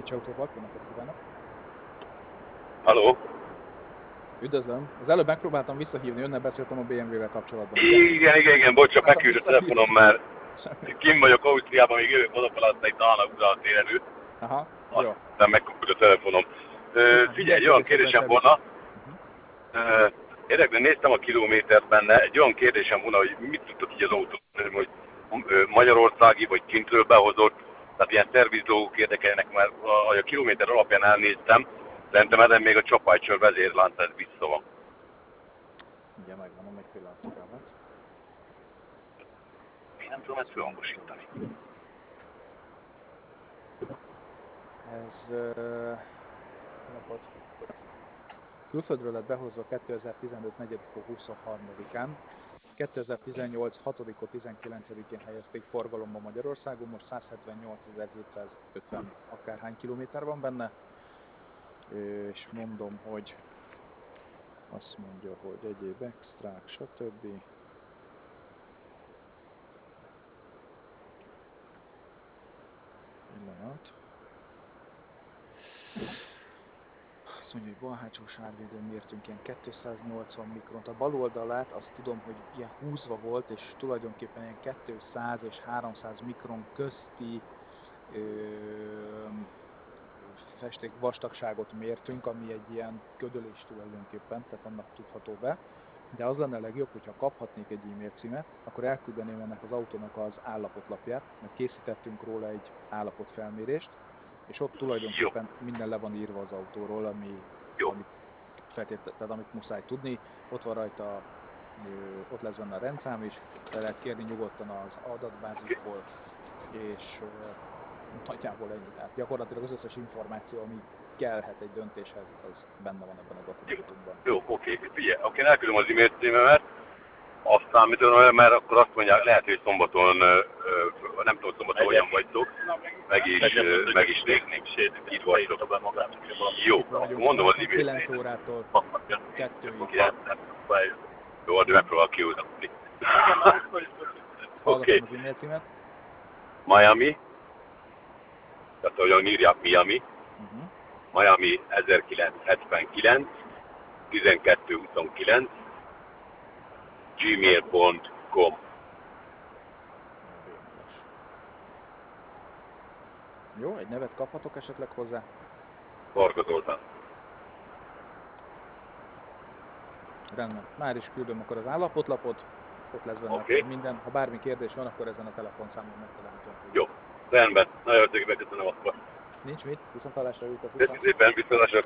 Pécsi Autópark, jó napot kívánok! Halló? Üdvözlöm! Az előbb megpróbáltam visszahívni, önnel beszéltem a BMW-vel kapcsolatban. Igen, bocs, csak megküldött a telefonom, mert Semmi. kim vagyok Ausztriában, még jövök odafalatt egy talán a téren előtt. Aha, jó. Aztán megkapod a telefonom. Figyelj, egy olyan kérdésem volna. Érdekben néztem a kilométert benne, egy olyan kérdésem volna, hogy mit tudtok így az autó, hogy magyarországi vagy kintről behozott, tehát ilyen szerviz dolgok érdekelnek, mert a kilométer alapján elnéztem, szerintem ezen még a Csapágycsör vezérlánc ez vissza van. Ugye megvan, egy pillanat türelmet. Én nem tudom ezt fölhangosítani. Ez napot. Külföldről lett behozva 2015. 4. 23-án. 2018. 6. 19-én helyezték forgalomba Magyarországon, most 178.750 akárhány kilométer van benne, és mondom, hogy azt mondja, hogy egyéb extrák, stb. Pillanat. Azt mondja, hogy bal hátsó sárvédőn mértünk ilyen 280 mikront. A bal oldalát azt tudom, hogy ilyen húzva volt, és tulajdonképpen ilyen 200 és 300 mikron közti festék vastagságot mértünk, ami egy ilyen ködölés tulajdonképpen, tehát annak tudható be. De az lenne a legjobb, hogyha kaphatnék egy e-mail címet, akkor elküldeném ennek az autónak az állapotlapját, mert készítettünk róla egy állapotfelmérést, és ott tulajdonképpen minden le van írva az autóról, amit muszáj tudni. Ott van rajta, ott lesz benne a rendszám is, de lehet kérni nyugodtan az adatbázisból, és nagyjából ennyi. Tehát gyakorlatilag az összes információ, ami kellhet egy döntéshez, az benne van ebben a dokumentumban. Jó, oké, figyelj, akkor elküldöm az e-mail címemet, aztán mit tudom, mert akkor azt mondják, lehet, hogy szombaton, nem tudom, szombaton olyan vagytok, meg is nézném, itt vagytok. Jó, akkor mondom az e-mail 9 órától 2-ig. Jó, de megpróbál kiúzni. Hallgatom az e-mail címet. Miami, tehát olyan írják Miami, Miami 1979, 1229, gmail.com. Jó, egy nevet kaphatok esetleg hozzá? Varga Zoltán. Rendben, már is küldöm akkor az állapotlapot, ott lesz benne minden. Ha bármi kérdés van, akkor ezen a telefonszámon megtalálhatom. Jó, rendben, nagyon szépen köszönöm akkor. Nincs mit, viszontlátásra jutott. Köszönöm szépen, viszontlátásra.